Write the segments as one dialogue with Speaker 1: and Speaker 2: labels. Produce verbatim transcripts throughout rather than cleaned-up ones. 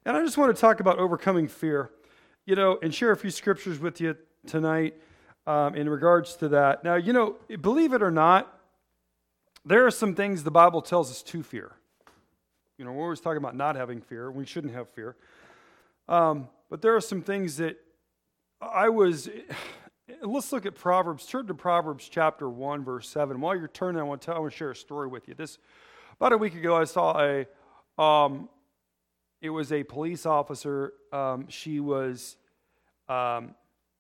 Speaker 1: And I just want to talk about overcoming fear, you know, and share a few scriptures with you tonight um, in regards to that. Now, you know, believe it or not, there are some things the Bible tells us to fear. You know, we're always talking about not having fear. We shouldn't have fear. Um, but there are some things that I was... Let's look at Proverbs. Turn to Proverbs chapter one, verse seven. While you're turning, I want to, tell, I want to share a story with you. This about a week ago, I saw a... Um, It was a police officer. Um, she was um,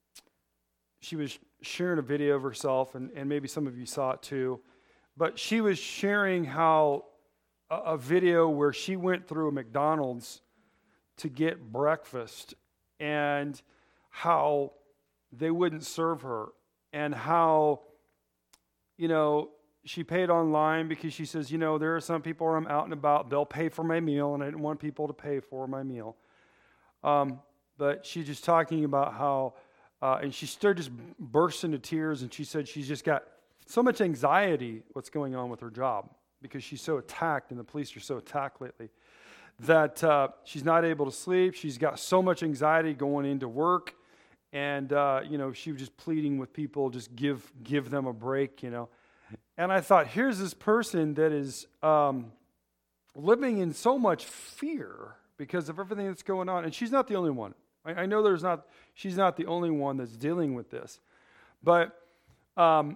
Speaker 1: she was sharing a video of herself, and, and maybe some of you saw it too. But she was sharing how a, a video where she went through a McDonald's to get breakfast, and how they wouldn't serve her, and how, you know, she paid online because she says, you know, there are some people where I'm out and about, they'll pay for my meal, and I didn't want people to pay for my meal. Um, but she's just talking about how, uh, and she started just burst into tears, and she said she's just got so much anxiety what's going on with her job because she's so attacked, and the police are so attacked lately, that uh, she's not able to sleep. She's got so much anxiety going into work, and, uh, you know, she was just pleading with people, just give give them a break, you know. And I thought, here's this person that is um, living in so much fear because of everything that's going on. And she's not the only one. I, I know there's not, she's not the only one that's dealing with this. But um,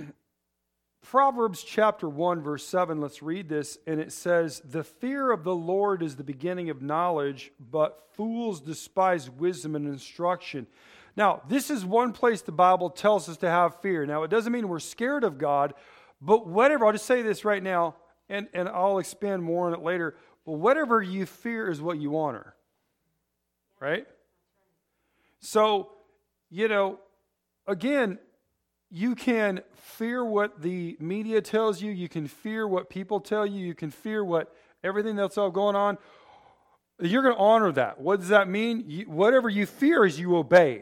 Speaker 1: Proverbs chapter one, verse seven, let's read this. And it says, the fear of the Lord is the beginning of knowledge, but fools despise wisdom and instruction. Now, this is one place the Bible tells us to have fear. Now, it doesn't mean we're scared of God, but whatever, I'll just say this right now, and, and I'll expand more on it later, but whatever you fear is what you honor, right? So, you know, again, you can fear what the media tells you, you can fear what people tell you, you can fear what everything that's all going on. You're going to honor that. What does that mean? You, whatever you fear is you obey.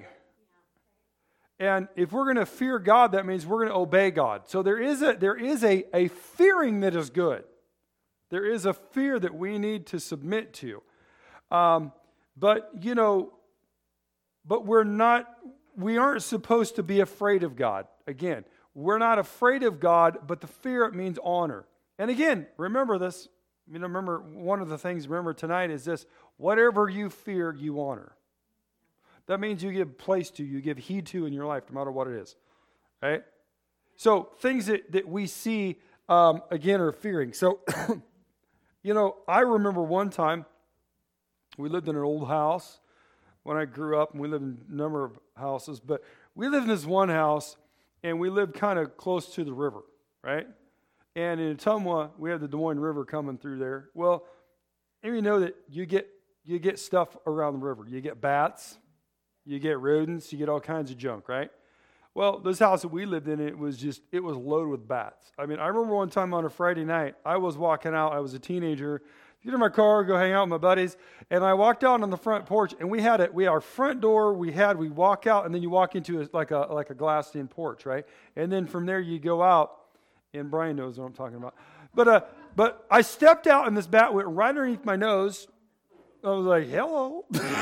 Speaker 1: And if we're going to fear God, that means we're going to obey God. So there is a there is a, a fearing that is good. There is a fear that we need to submit to. Um, but, you know, but we're not, we aren't supposed to be afraid of God. Again, we're not afraid of God, but the fear, it means honor. And again, remember this. You know, remember, one of the things, remember tonight is this: whatever you fear, you honor. That means you give place to, you give heed to in your life, no matter what it is, right? So things that, that we see, um, again, are fearing. So, you know, I remember one time, we lived in an old house when I grew up, and we lived in a number of houses, but we lived in this one house, and we lived kind of close to the river, right? And in Ottumwa, we have the Des Moines River coming through there. Well, you know that you get you get stuff around the river. You get bats, you get rodents, you get all kinds of junk, right? Well, this house that we lived in, it was just, it was loaded with bats. I mean, I remember one time on a Friday night, I was walking out, I was a teenager, get in my car, go hang out with my buddies, and I walked out on the front porch, and we had it, we our front door, we had, we walk out, and then you walk into a, like a like a glassed-in porch, right? And then from there you go out, and Brian knows what I'm talking about. But uh, but I stepped out, and this bat went right underneath my nose. I was like, hello.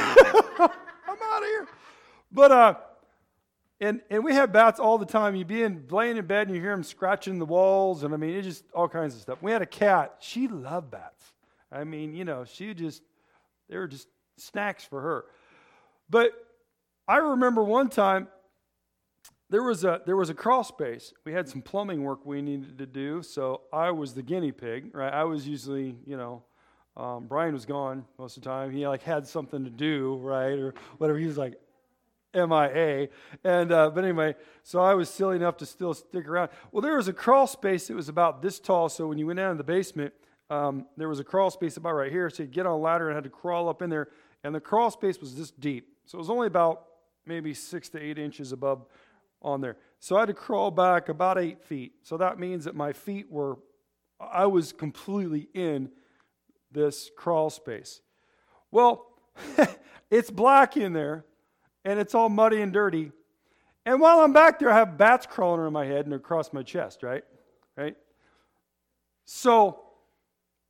Speaker 1: I'm out of here. But, uh, and and we had bats all the time. You'd be in, laying in bed, and you hear them scratching the walls, and I mean, it's just all kinds of stuff. We had a cat. She loved bats. I mean, you know, she just, they were just snacks for her. But I remember one time, There was a there was a crawl space. We had some plumbing work we needed to do, so I was the guinea pig, right? I was usually, you know, um, Brian was gone most of the time. He like had something to do, right, or whatever. He was like M I A, and uh, but anyway, so I was silly enough to still stick around. Well, there was a crawl space that was about this tall. So when you went down in the basement, um, there was a crawl space about right here. So you get on a ladder and had to crawl up in there, and the crawl space was this deep. So it was only about maybe six to eight inches above on there. So I had to crawl back about eight feet. So that means that my feet were, I was completely in this crawl space. Well, it's black in there, and it's all muddy and dirty. And while I'm back there, I have bats crawling around my head and across my chest, right? Right? So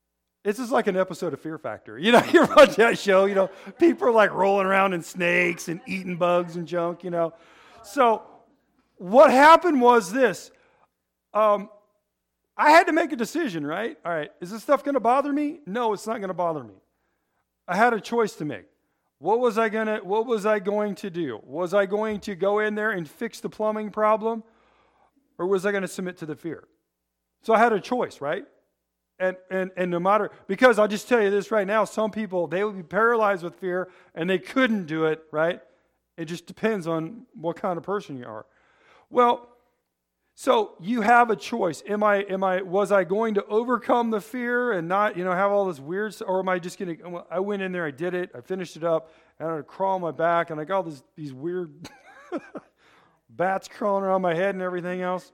Speaker 1: It's just like an episode of Fear Factor. You know, you watch that show, you know, people are like rolling around in snakes and eating bugs and junk, you know. So what happened was this. Um, I had to make a decision, right? All right, is this stuff going to bother me? No, it's not going to bother me. I had a choice to make. What was I going to what was I going to do? Was I going to go in there and fix the plumbing problem, or was I going to submit to the fear? So I had a choice, right? And and and no matter, because I'll just tell you this right now, some people, they would be paralyzed with fear and they couldn't do it, right? It just depends on what kind of person you are. Well, so you have a choice. Am I, am I, was I going to overcome the fear and not, you know, have all this weird stuff, or am I just going to, I went in there, I did it, I finished it up, and I crawl on my back, and I got all this, these weird bats crawling around my head and everything else.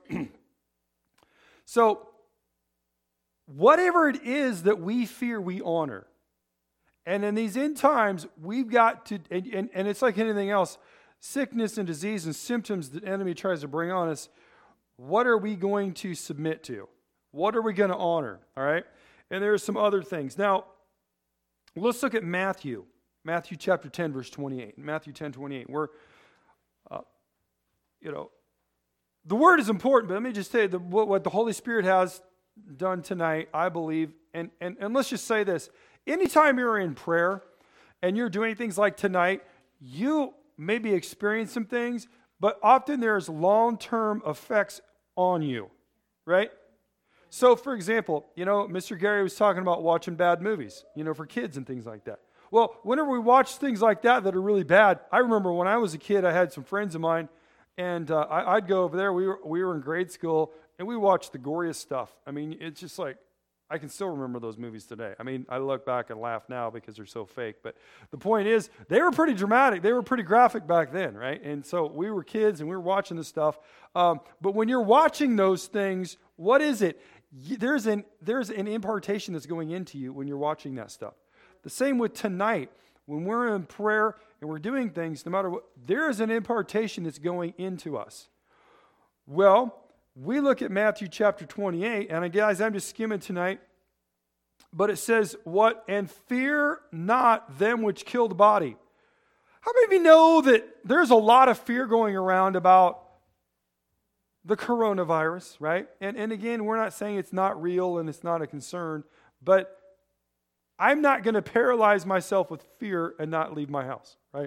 Speaker 1: So, whatever it is that we fear, we honor. And in these end times, we've got to, and, and, and it's like anything else, sickness and disease and symptoms the enemy tries to bring on us. What are we going to submit to? What are we going to honor? All right? And there are some other things. Now, let's look at Matthew. Matthew chapter ten, verse twenty-eight. Matthew ten, twenty-eight. Where, uh, you know, the word is important, but let me just tell you the, what, what the Holy Spirit has done tonight, I believe. And, and, and let's just say this. Anytime you're in prayer and you're doing things like tonight, you maybe experience some things, but often there's long-term effects on you, right? So, for example, you know, Mister Gary was talking about watching bad movies, you know, for kids and things like that. Well, whenever we watch things like that that are really bad, I remember when I was a kid, I had some friends of mine, and uh, I, I'd go over there. We were, we were in grade school, and we watched the goriest stuff. I mean, it's just like, I can still remember those movies today. I mean, I look back and laugh now because they're so fake. But the point is, they were pretty dramatic. They were pretty graphic back then, right? And so we were kids and we were watching this stuff. Um, but when you're watching those things, what is it? There's an, there's an impartation that's going into you when you're watching that stuff. The same with tonight. When we're in prayer and we're doing things, no matter what, there is an impartation that's going into us. Well, we look at Matthew chapter twenty-eight, and guys, I'm just skimming tonight, but it says, what? And fear not them which kill the body. How many of you know that there's a lot of fear going around about the coronavirus, right? And, and again, we're not saying it's not real and it's not a concern, but I'm not going to paralyze myself with fear and not leave my house, right?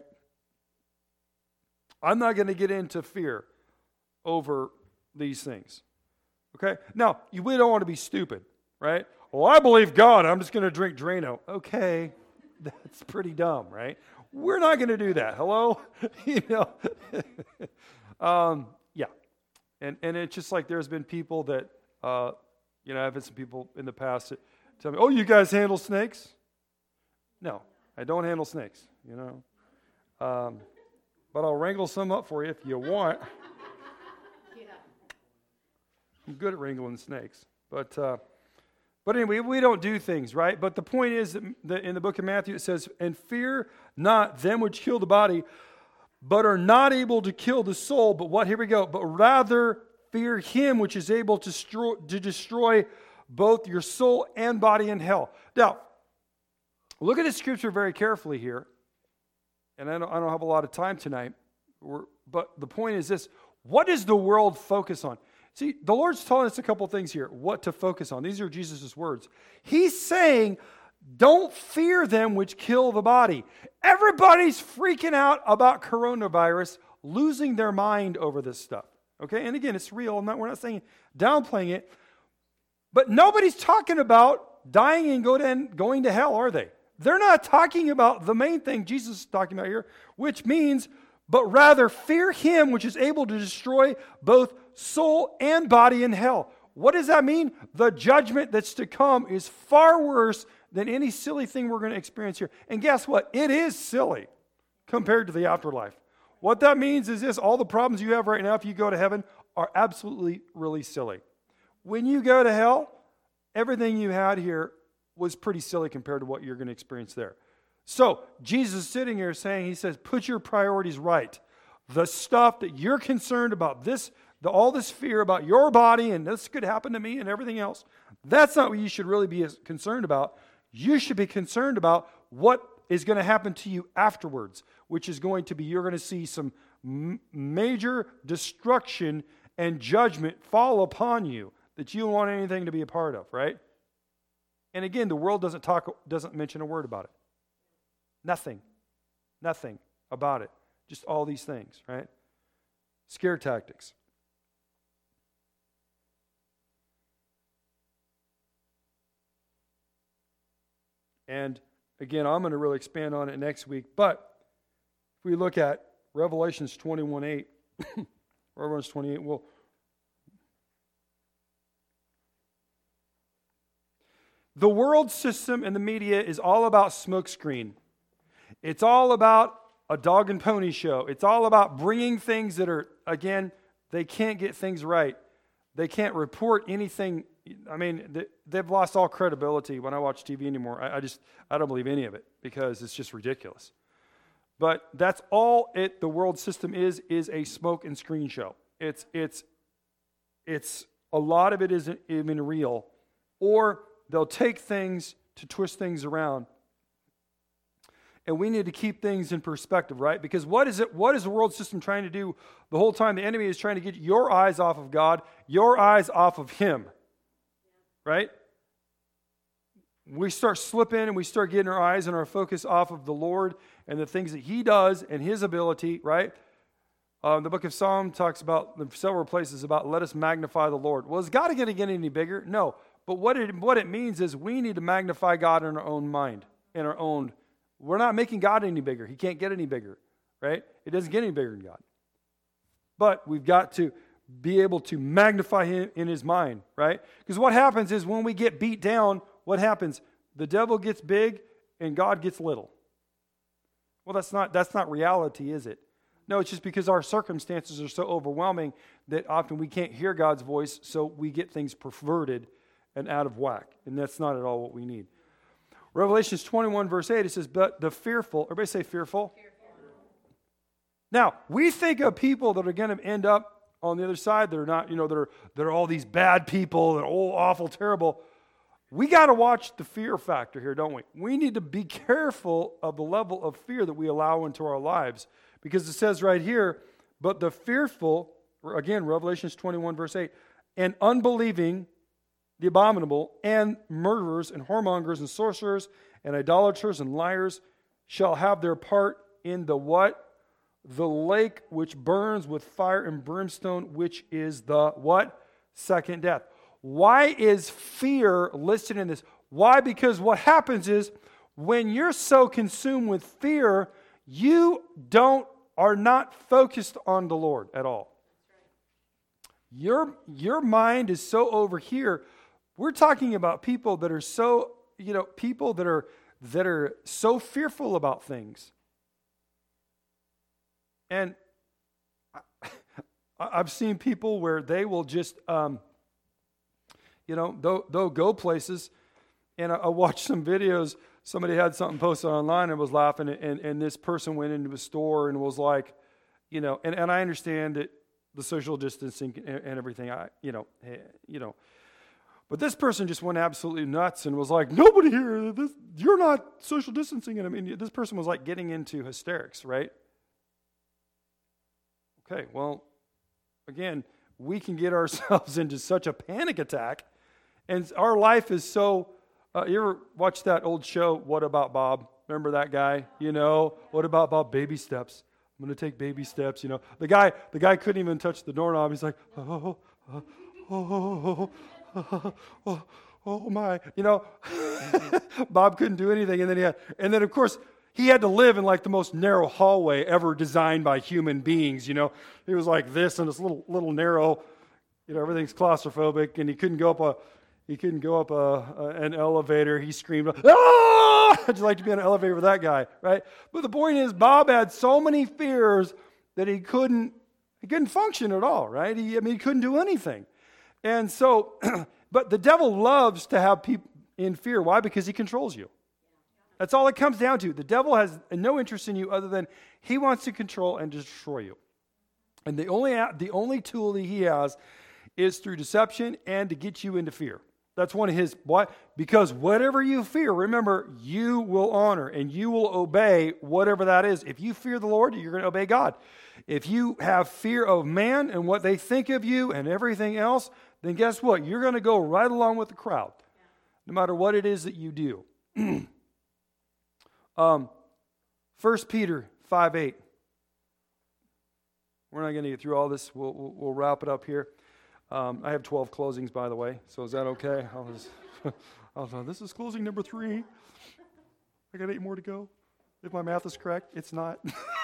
Speaker 1: I'm not going to get into fear over these things. Okay? Now, you, we don't want to be stupid, right? Well, I believe God, I'm just going to drink Drano. Okay, that's pretty dumb, right? We're not going to do that. Hello? you know? um, yeah. And and it's just like there's been people that, uh, you know, I've had some people in the past that tell me, oh, you guys handle snakes? No, I don't handle snakes, you know. Um, but I'll wrangle some up for you if you want. I'm good at wrangling snakes. But uh, but anyway, we don't do things, right? But the point is that in the book of Matthew it says, and fear not them which kill the body, but are not able to kill the soul. But what? Here we go. But rather fear him which is able to destroy, to destroy both your soul and body in hell. Now, look at the scripture very carefully here. And I don't, I don't have a lot of time tonight. We're, but the point is this. What does the world focus on? See, the Lord's telling us a couple things here, what to focus on. These are Jesus' words. He's saying, don't fear them which kill the body. Everybody's freaking out about coronavirus, losing their mind over this stuff. Okay, and again, it's real. I'm not, we're not saying downplaying it. But nobody's talking about dying and go to, going to hell, are they? They're not talking about the main thing Jesus is talking about here, which means, but rather fear him which is able to destroy both soul and body in hell. What does that mean? The judgment that's to come is far worse than any silly thing we're going to experience here. And guess what? It is silly compared to the afterlife. What that means is this: all the problems you have right now, if you go to heaven, are absolutely really silly. When you go to hell, everything you had here was pretty silly compared to what you're going to experience there. So, Jesus is sitting here saying, he says, put your priorities right. The stuff that you're concerned about, this, the, all this fear about your body and this could happen to me and everything else, that's not what you should really be concerned about. You should be concerned about what is going to happen to you afterwards, which is going to be, you're going to see some m- major destruction and judgment fall upon you that you don't want anything to be a part of, right? And again, the world doesn't talk, doesn't mention a word about it. Nothing. Nothing about it. Just all these things, right? Scare tactics. And again, I'm going to really expand on it next week. But if we look at Revelations twenty-one eight, Revelations twenty-eight, well, the world system and the media is all about smokescreen. It's all about a dog and pony show. It's all about bringing things that are, again, they can't get things right. They can't report anything. I mean, they've lost all credibility when I watch T V anymore. I, I just, I don't believe any of it because it's just ridiculous. But that's all it, the world system is, is a smoke and screen show. It's, it's, it's, a lot of it isn't even real. Or they'll take things to twist things around. And we need to keep things in perspective, right? Because what is it? What is the world system trying to do the whole time? The enemy is trying to get your eyes off of God, your eyes off of Him, right? We start slipping and we start getting our eyes and our focus off of the Lord and the things that He does and His ability, right? Um, the book of Psalm talks about, in several places, about let us magnify the Lord. Well, is God going to get any bigger? No. But what it, what it means is we need to magnify God in our own mind, in our own. We're not making God any bigger. He can't get any bigger, right? It doesn't get any bigger than God. But we've got to be able to magnify Him in His mind, right? Because what happens is when we get beat down, what happens? The devil gets big and God gets little. Well, that's not that's not reality, is it? No, it's just because our circumstances are so overwhelming that often we can't hear God's voice, so we get things perverted and out of whack. And that's not at all what we need. Revelations twenty-one, verse eight, it says, but the fearful, everybody say fearful. fearful. Now, we think of people that are going to end up on the other side. They're not, you know, they're, they're all these bad people. They're all awful, terrible. We got to watch the fear factor here, don't we? We need to be careful of the level of fear that we allow into our lives. Because it says right here, but the fearful, again, Revelations twenty-one, verse eight, and unbelieving, the abominable, and murderers, and whoremongers, and sorcerers, and idolaters, and liars shall have their part in the what? The lake which burns with fire and brimstone, which is the what? Second death. Why is fear listed in this? Why? Because what happens is when you're so consumed with fear, you don't are not focused on the Lord at all. Your, your mind is so over here. We're talking about people that are so, you know, people that are that are so fearful about things. And I, I've seen people where they will just, um, you know, they'll, they'll go places. And I, I watched some videos. Somebody had something posted online and was laughing. And, and this person went into a store and was like, you know, and, and I understand that the social distancing and, and everything, I, you know, you know. But this person just went absolutely nuts and was like, nobody here, this, you're not social distancing. And I mean, this person was like getting into hysterics, right? Okay, well, again, we can get ourselves into such a panic attack. And our life is so, uh, you ever watch that old show, What About Bob? Remember that guy? You know, what about Bob? Baby steps. I'm going to take baby steps, you know. The guy, the guy couldn't even touch the doorknob. He's like, oh, oh, oh, oh, oh, oh, oh my, you know. Bob couldn't do anything, and then he had, and then of course he had to live in like the most narrow hallway ever designed by human beings. You know, he was like this in this little little narrow, you know, everything's claustrophobic, and he couldn't go up a, he couldn't go up a, a an elevator. He screamed, "Ah!" I'd like to be on an elevator with that guy, right? But the point is, Bob had so many fears that he couldn't he couldn't function at all, right? He, I mean, he couldn't do anything. And so, but the devil loves to have people in fear. Why? Because he controls you. That's all it comes down to. The devil has no interest in you other than he wants to control and destroy you. And the only the only tool that he has is through deception and to get you into fear. That's one of his, what? Because whatever you fear, remember, you will honor and you will obey whatever that is. If you fear the Lord, you're going to obey God. If you have fear of man and what they think of you and everything else, then guess what? You're going to go right along with the crowd, no matter what it is that you do. um, First Peter five eight. We're not going to get through all this. We'll, we'll, we'll wrap it up here. Um, I have twelve closings, by the way, so is that okay? I was, I was like, this is closing number three. I got eight more to go. If my math is correct, it's not.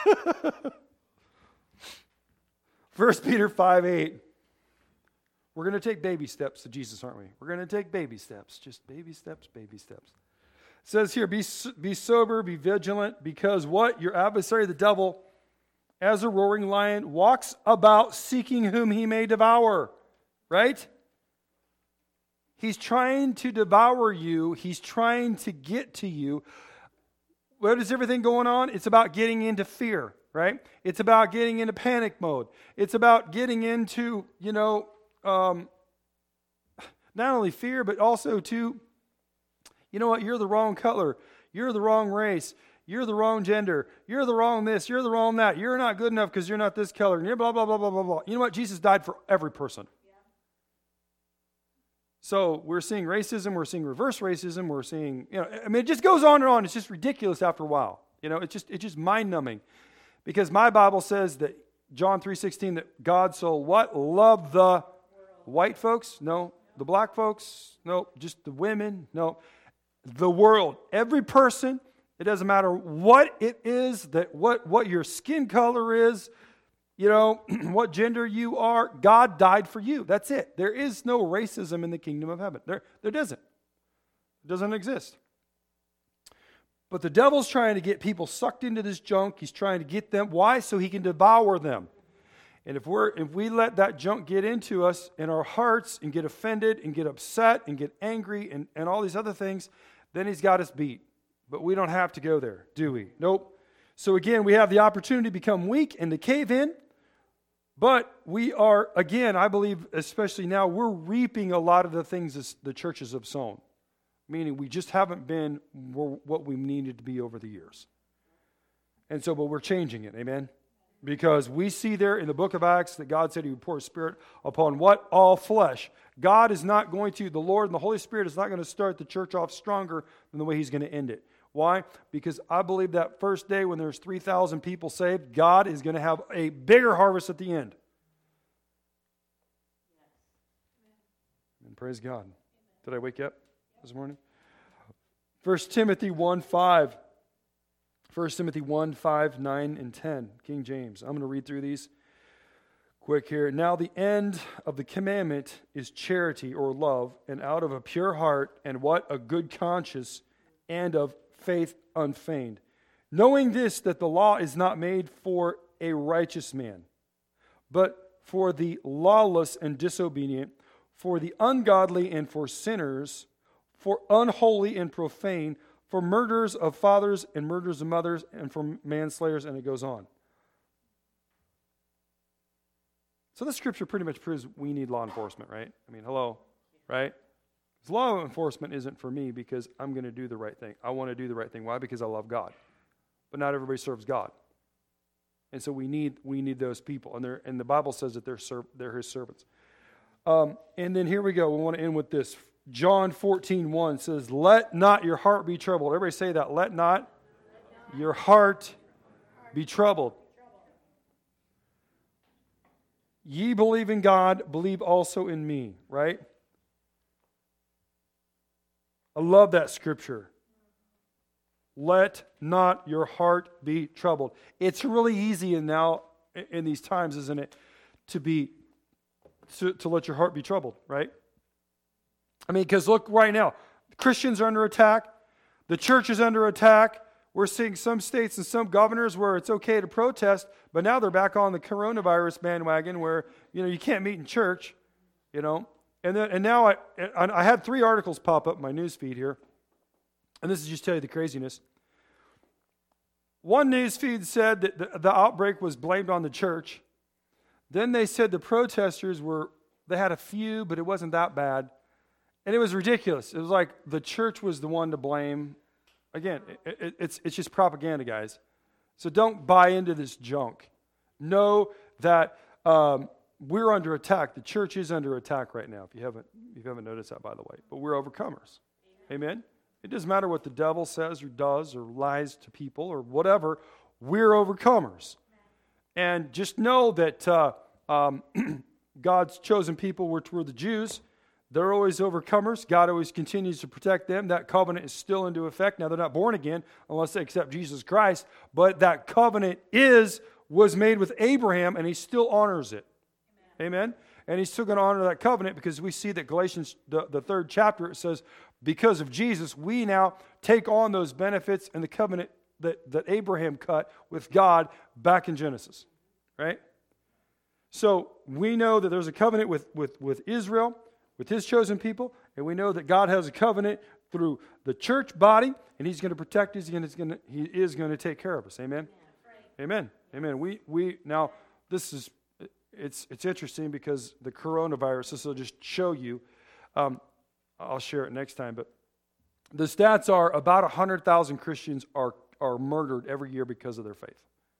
Speaker 1: First Peter five eight. We're going to take baby steps to Jesus, aren't we? We're going to take baby steps, just baby steps, baby steps. It says here, be, be sober, be vigilant, because what? Your adversary, the devil, as a roaring lion, walks about seeking whom he may devour. Right? He's trying to devour you. He's trying to get to you. What is everything going on? It's about getting into fear, right? It's about getting into panic mode. It's about getting into, you know, um, not only fear, but also to, you know what, you're the wrong color. You're the wrong race. You're the wrong gender. You're the wrong this. You're the wrong that. You're not good enough because you're not this color. And you're blah, blah, blah, blah, blah, blah. You know what? Jesus died for every person. So we're seeing racism, we're seeing reverse racism, we're seeing, you know, I mean, it just goes on and on. It's just ridiculous after a while. You know, it's just it's just mind-numbing. Because my Bible says that John three sixteen, that God so what? Loved the white folks? No. The black folks? No. Just the women? No. The world. Every person. It doesn't matter what it is, that what, what your skin color is, you know, what gender you are, God died for you. That's it. There is no racism in the kingdom of heaven. There, there doesn't. It doesn't exist. But the devil's trying to get people sucked into this junk. He's trying to get them. Why? So he can devour them. And if we're if we let that junk get into us in our hearts and get offended and get upset and get angry and, and all these other things, then he's got us beat. But we don't have to go there, do we? Nope. So again, we have the opportunity to become weak and to cave in. But we are, again, I believe, especially now, we're reaping a lot of the things that the churches have sown. Meaning we just haven't been what we needed to be over the years. And so, but we're changing it, amen? Because we see there in the book of Acts that God said he would pour his Spirit upon what? All flesh. God is not going to, the Lord and the Holy Spirit is not going to start the church off stronger than the way he's going to end it. Why? Because I believe that first day when there's three thousand people saved, God is going to have a bigger harvest at the end. And praise God. Did I wake you up this morning? First Timothy one five. First Timothy one five, nine, and ten. King James. I'm going to read through these quick here. Now the end of the commandment is charity or love, and out of a pure heart and what? A good conscience, and of faith unfeigned. Knowing this, that the law is not made for a righteous man, but for the lawless and disobedient, for the ungodly and for sinners, for unholy and profane, for murderers of fathers and murderers of mothers, and for manslayers, and it goes on. So this scripture pretty much proves we need law enforcement, right? I mean, hello, right? Because law enforcement isn't for me because I'm going to do the right thing. I want to do the right thing. Why? Because I love God. But not everybody serves God. And so we need we need those people. And they're, and the Bible says that they're serv- they're his servants. Um, and then here we go. We want to end with this. John fourteen one says, let not your heart be troubled. Everybody say that. Let not your heart be troubled. Ye believe in God, believe also in me, right? I love that scripture. Let not your heart be troubled. It's really easy in now in these times, isn't it, to be to, to let your heart be troubled, right? I mean, because look right now, Christians are under attack. The church is under attack. We're seeing some states and some governors where it's okay to protest, but now they're back on the coronavirus bandwagon where, you know, you can't meet in church, you know. And then, and now I I had three articles pop up in my news feed here, and this is just tell you the craziness. One news feed said that the, the outbreak was blamed on the church. Then they said the protesters were, they had a few, but it wasn't that bad. And it was ridiculous. It was like the church was the one to blame. Again, it, it, it's, it's just propaganda, guys. So don't buy into this junk. Know that um, we're under attack. The church is under attack right now, if you haven't, if you haven't noticed that, by the way. But we're overcomers. Amen? Amen? It doesn't matter what the devil says or does or lies to people or whatever. We're overcomers. And just know that uh, um, God's chosen people were, were the Jews. They're always overcomers. God always continues to protect them. That covenant is still into effect. Now, they're not born again unless they accept Jesus Christ. But that covenant is, was made with Abraham, and he still honors it. Amen? Amen? And he's still going to honor that covenant because we see that Galatians, the, the third chapter, it says, because of Jesus, we now take on those benefits and the covenant that, that Abraham cut with God back in Genesis. Right? So we know that there's a covenant with, with, with Israel, with his chosen people, and we know that God has a covenant through the church body, and he's going to protect us, and he's going to, he is going to take care of us. Amen? Yeah, right. Amen. Amen. We, we, now, this is, it's, it's interesting because the coronavirus, this will just show you, um, I'll share it next time, but the stats are about one hundred thousand Christians are, are murdered every year because of their faith.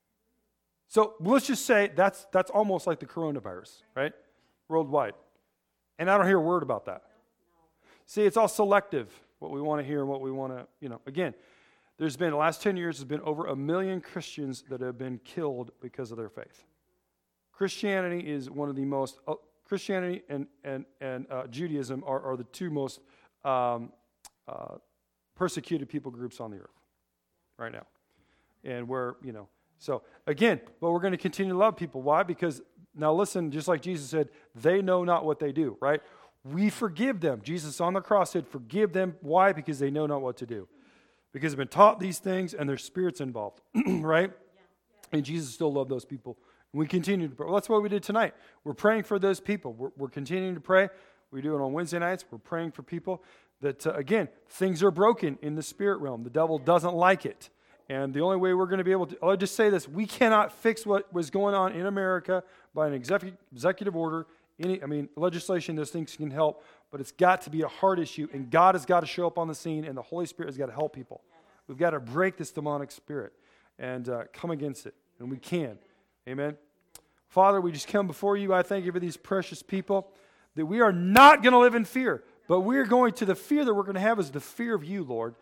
Speaker 1: So let's just say that's, that's almost like the coronavirus, right? Worldwide. And I don't hear a word about that. See, it's all selective, what we want to hear and what we want to, you know. Again, there's been, the last ten years, there's been over a million Christians that have been killed because of their faith. Christianity is one of the most, uh, Christianity and, and, and uh, Judaism are, are the two most um, uh, persecuted people groups on the earth right now. And we're, you know, so again, but we're going to continue to love people. Why? Because now listen, just like Jesus said, they know not what they do, right? We forgive them. Jesus on the cross said, forgive them. Why? Because they know not what to do. Because they've been taught these things and there's spirits involved, right? Yeah, yeah. And Jesus still loved those people. And we continue to pray. Well, that's what we did tonight. We're praying for those people. We're, we're continuing to pray. We do it on Wednesday nights. We're praying for people that, uh, again, things are broken in the spirit realm. The devil doesn't like it. And the only way we're going to be able to, I'll just say this, we cannot fix what was going on in America by an executive, executive order. Any, I mean, legislation, those things can help, but it's got to be a heart issue, and God has got to show up on the scene, and the Holy Spirit has got to help people. We've got to break this demonic spirit and uh, come against it, and we can. Amen. Father, we just come before you. I thank you for these precious people, that we are not going to live in fear, but we're going to, the fear that we're going to have is the fear of you, Lord.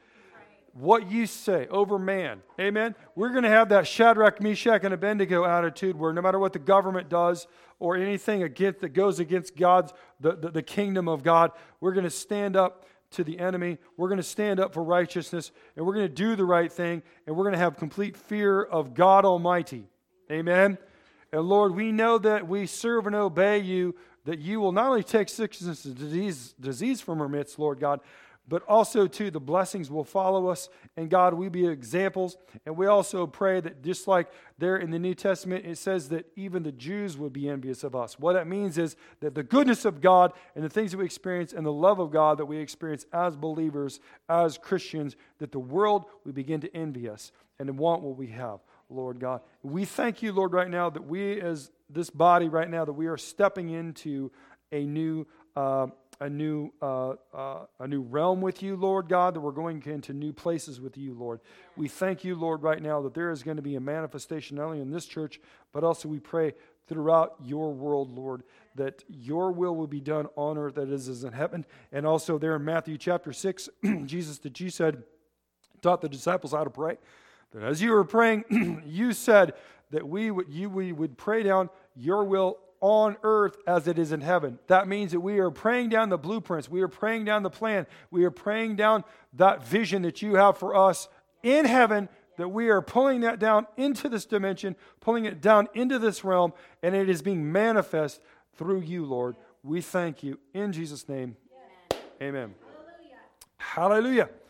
Speaker 1: What you say over man. Amen? We're going to have that Shadrach, Meshach, and Abednego attitude where no matter what the government does or anything against that goes against God's, the, the, the kingdom of God, we're going to stand up to the enemy. We're going to stand up for righteousness, and we're going to do the right thing, and we're going to have complete fear of God Almighty. Amen? And Lord, we know that we serve and obey you, that you will not only take sickness and disease, disease from our midst, Lord God, but also, too, the blessings will follow us. And God, we be examples. And we also pray that just like there in the New Testament, it says that even the Jews would be envious of us. What that means is that the goodness of God and the things that we experience and the love of God that we experience as believers, as Christians, that the world would begin to envy us and want what we have, Lord God. We thank you, Lord, right now that we as this body right now, that we are stepping into a new uh, a new uh, uh, a new realm with you, Lord God, that we're going into new places with you, Lord. We thank you, Lord, right now that there is going to be a manifestation not only in this church, but also we pray throughout your world, Lord, that your will will be done on earth as it is in heaven. And also there in Matthew chapter six, Jesus, that you said, taught the disciples how to pray. That as you were praying, you said that we would, you, we would pray down your will on earth as it is in heaven. That means that we are praying down the blueprints. We are praying down the plan. We are praying down that vision that you have for us in heaven, that we are pulling that down into this dimension, pulling it down into this realm, and it is being manifest through you, Lord. We thank you. In Jesus' name, amen. Amen. Hallelujah. Hallelujah.